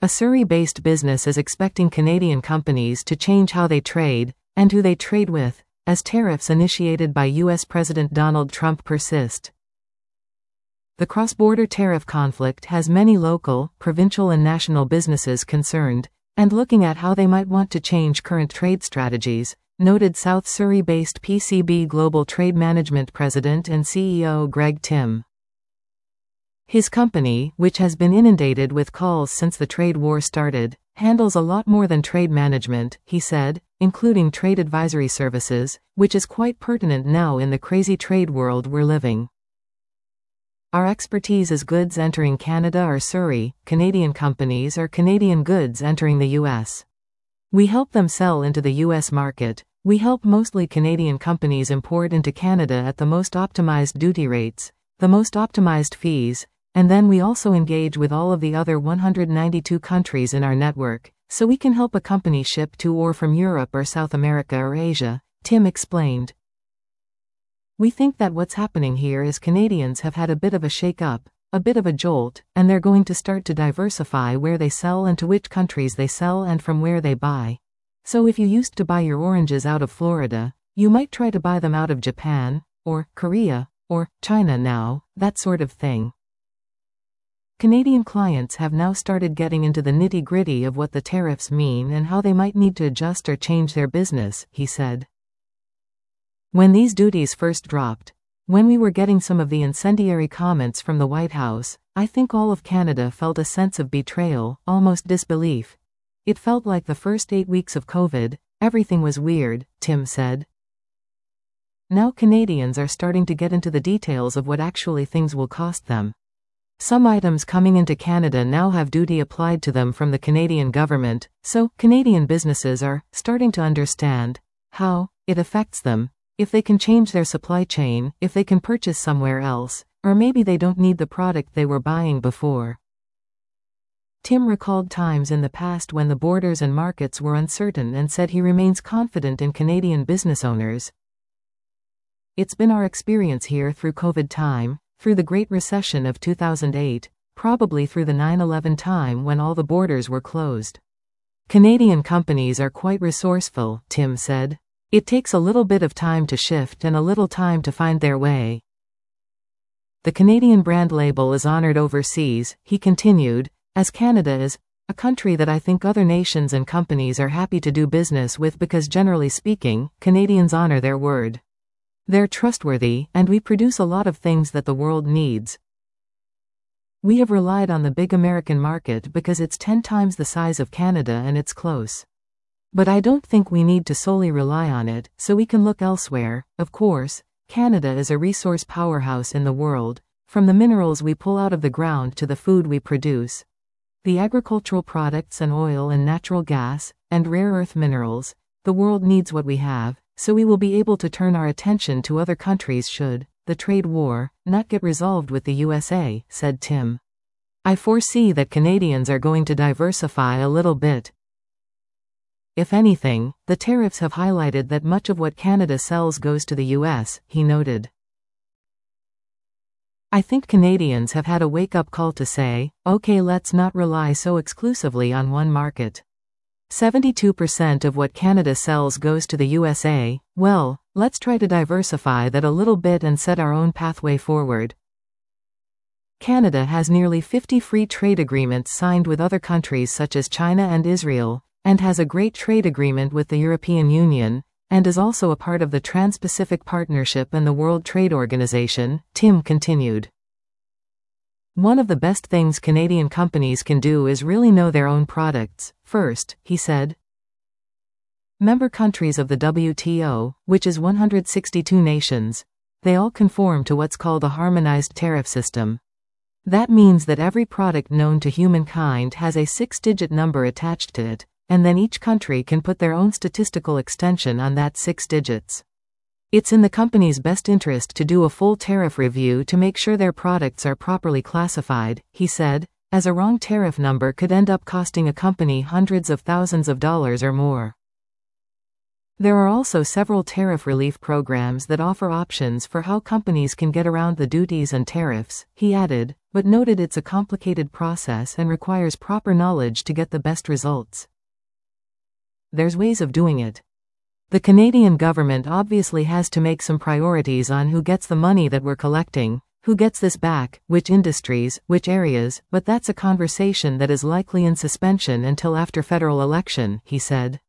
A Surrey-based business is expecting Canadian companies to change how they trade, and who they trade with, as tariffs initiated by U.S. President Donald Trump persist. The cross-border tariff conflict has many local, provincial and national businesses concerned, and looking at how they might want to change current trade strategies, noted South Surrey-based PCB Global Trade Management President and CEO Greg Tim. His company, which has been inundated with calls since the trade war started, handles a lot more than trade management, he said, including trade advisory services, which is quite pertinent now in the crazy trade world we're living. Our expertise is goods entering Canada or Surrey, Canadian companies or Canadian goods entering the U.S. We help them sell into the U.S. market. We help mostly Canadian companies import into Canada at the most optimized duty rates, the most optimized fees, and then we also engage with all of the other 192 countries in our network, so we can help a company ship to or from Europe or South America or Asia, Tim explained. We think that what's happening here is Canadians have had a bit of a shake-up, a bit of a jolt, and they're going to start to diversify where they sell and to which countries they sell and from where they buy. So if you used to buy your oranges out of Florida, you might try to buy them out of Japan, or Korea, or China now, that sort of thing. Canadian clients have now started getting into the nitty-gritty of what the tariffs mean and how they might need to adjust or change their business, he said. When these duties first dropped, when we were getting some of the incendiary comments from the White House, I think all of Canada felt a sense of betrayal, almost disbelief. It felt like the first 8 weeks of COVID, everything was weird, Tim said. Now Canadians are starting to get into the details of what actually things will cost them. Some items coming into Canada now have duty applied to them from the Canadian government, so Canadian businesses are starting to understand how it affects them, if they can change their supply chain, if they can purchase somewhere else, or maybe they don't need the product they were buying before. Tim recalled times in the past when the borders and markets were uncertain and said he remains confident in Canadian business owners. It's been our experience here through COVID time, through the Great Recession of 2008, probably through the 9/11 time when all the borders were closed. Canadian companies are quite resourceful, Tim said. It takes a little bit of time to shift and a little time to find their way. The Canadian brand label is honored overseas, he continued, as Canada is a country that I think other nations and companies are happy to do business with because generally speaking, Canadians honor their word. They're trustworthy, and we produce a lot of things that the world needs. We have relied on the big American market because it's 10 times the size of Canada and it's close. But I don't think we need to solely rely on it, so we can look elsewhere. Of course, Canada is a resource powerhouse in the world, from the minerals we pull out of the ground to the food we produce. The agricultural products and oil and natural gas, and rare earth minerals, the world needs what we have, so we will be able to turn our attention to other countries should the trade war not get resolved with the USA, said Tim. I foresee that Canadians are going to diversify a little bit. If anything, the tariffs have highlighted that much of what Canada sells goes to the US, he noted. I think Canadians have had a wake-up call to say, okay, let's not rely so exclusively on one market. 72% of what Canada sells goes to the USA, well, let's try to diversify that a little bit and set our own pathway forward. Canada has nearly 50 free trade agreements signed with other countries such as China and Israel, and has a great trade agreement with the European Union, and is also a part of the Trans-Pacific Partnership and the World Trade Organization, Tim continued. One of the best things Canadian companies can do is really know their own products first, he said. Member countries of the WTO, which is 162 nations, they all conform to what's called a harmonized tariff system. That means that every product known to humankind has a 6-digit number attached to it, and then each country can put their own statistical extension on that 6 digits. It's in the company's best interest to do a full tariff review to make sure their products are properly classified, he said, as a wrong tariff number could end up costing a company hundreds of thousands of dollars or more. There are also several tariff relief programs that offer options for how companies can get around the duties and tariffs, he added, but noted it's a complicated process and requires proper knowledge to get the best results. There's ways of doing it. The Canadian government obviously has to make some priorities on who gets the money that we're collecting, who gets this back, which industries, which areas, but that's a conversation that is likely in suspension until after federal election, he said.